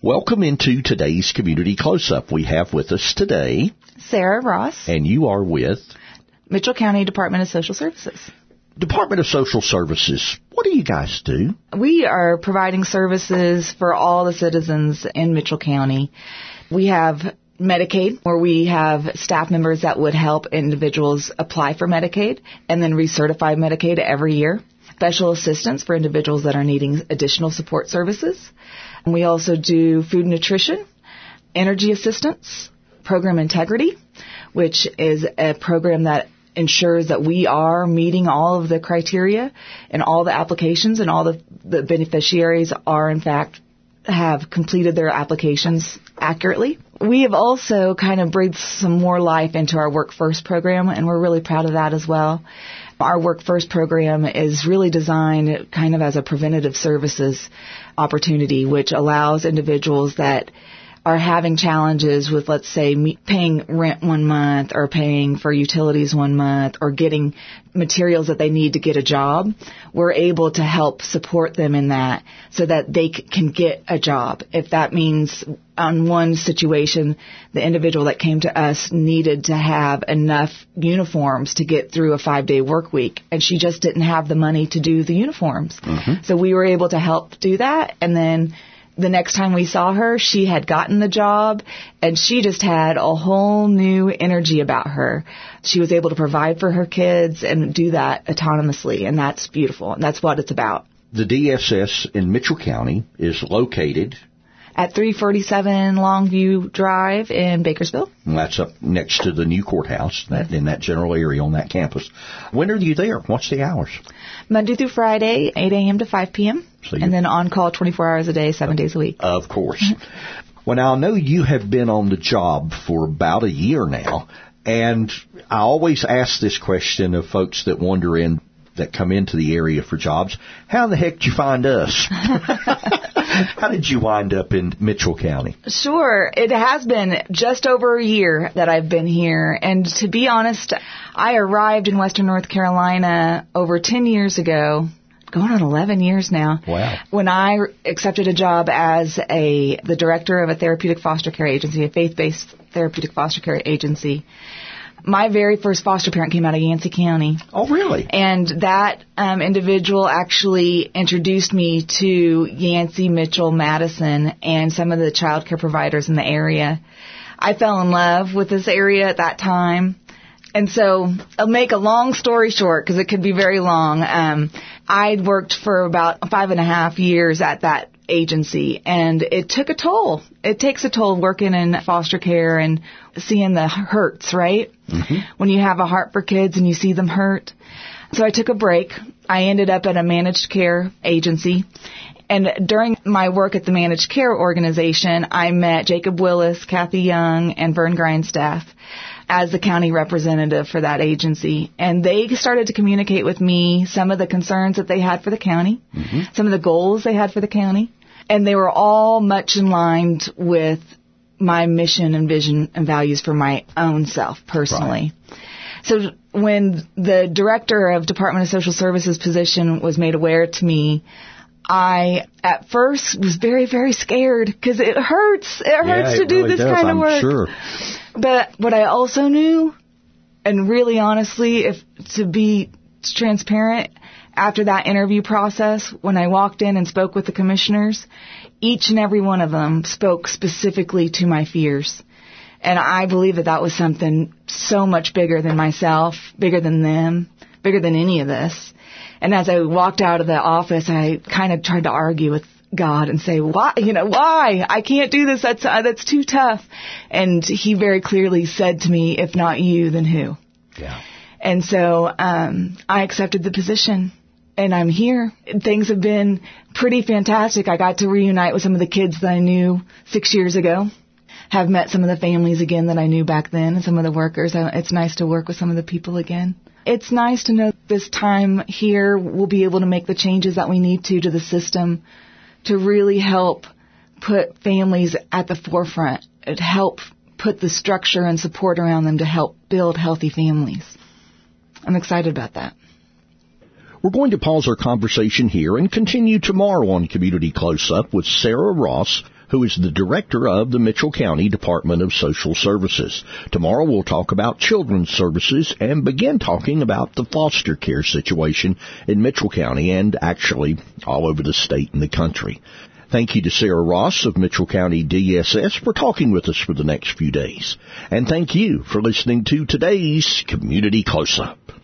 Welcome into today's Community Close-Up. We have with us today Sarah Ross. And you are with Mitchell County Department of Social Services. Department of Social Services. What do you guys do? We are providing services for all the citizens in Mitchell County. We have Medicaid, where we have staff members that would help individuals apply for Medicaid and then recertify Medicaid every year. Special assistance for individuals that are needing additional support services. And we also do food nutrition, energy assistance, program integrity, which is a program that ensures that we are meeting all of the criteria and all the applications and all the beneficiaries are, in fact, have completed their applications accurately. We have also kind of breathed some more life into our Work First program, and we're really proud of that as well. Our Work First program is really designed kind of as a preventative services opportunity, which allows individuals that are having challenges with, let's say, paying rent 1 month or paying for utilities 1 month or getting materials that they need to get a job. We're able to help support them in that so that they can get a job. If that means on one situation, the individual that came to us needed to have enough uniforms to get through a 5-day work week, and she just didn't have the money to do the uniforms. Mm-hmm. So we were able to help do that, and then the next time we saw her, she had gotten the job, and she just had a whole new energy about her. She was able to provide for her kids and do that autonomously, and that's beautiful, and that's what it's about. The DSS in Mitchell County is located at 347 Longview Drive in Bakersfield. And that's up next to the new courthouse, in that general area on that campus. When are you there? What's the hours? Monday through Friday, 8 a.m. to 5 p.m., and then on call 24 hours a day, 7 days a week. Of course. Well, now, I know you have been on the job for about a year now, and I always ask this question of folks that that come into the area for jobs. How the heck did you find us? How did you wind up in Mitchell County? Sure. It has been just over a year that I've been here. And to be honest, I arrived in Western North Carolina over 10 years ago, going on 11 years now. Wow. When I accepted a job as the director of a therapeutic foster care agency, a faith-based therapeutic foster care agency. My very first foster parent came out of Yancey County. Oh, really? And that individual actually introduced me to Yancey, Mitchell, Madison, and some of the child care providers in the area. I fell in love with this area at that time. And so I'll make a long story short because it could be very long. I'd worked for about 5.5 years at that agency, and it took a toll. It takes a toll working in foster care and seeing the hurts, right? Mm-hmm. When you have a heart for kids and you see them hurt. So I took a break. I ended up at a managed care agency. And during my work at the managed care organization, I met Jacob Willis, Kathy Young, and Vern Grindstaff as the county representative for that agency. And they started to communicate with me some of the concerns that they had for the county, mm-hmm. some of the goals they had for the county. And they were all much in line with my mission and vision and values for my own self personally. Right. So when the director of Department of Social Services position was made aware to me, I, at first, was very, very scared because it hurts. It hurts to do really this kind of work. Sure. But what I also knew, and really honestly, to be transparent, after that interview process, when I walked in and spoke with the commissioners, each and every one of them spoke specifically to my fears. And I believe that was something so much bigger than myself, bigger than them, bigger than any of this. And as I walked out of the office, I kind of tried to argue with God and say, why? Why? I can't do this. That's too tough. And he very clearly said to me, if not you, then who? Yeah. And so I accepted the position, and I'm here. Things have been pretty fantastic. I got to reunite with some of the kids that I knew 6 years ago, have met some of the families again that I knew back then, and some of the workers. It's nice to work with some of the people again. It's nice to know this time here we'll be able to make the changes that we need to the system to really help put families at the forefront, and help put the structure and support around them to help build healthy families. I'm excited about that. We're going to pause our conversation here and continue tomorrow on Community Close-Up with Sarah Ross who is the director of the Mitchell County Department of Social Services. Tomorrow we'll talk about children's services and begin talking about the foster care situation in Mitchell County and actually all over the state and the country. Thank you to Sarah Ross of Mitchell County DSS for talking with us for the next few days. And thank you for listening to today's Community Close-Up.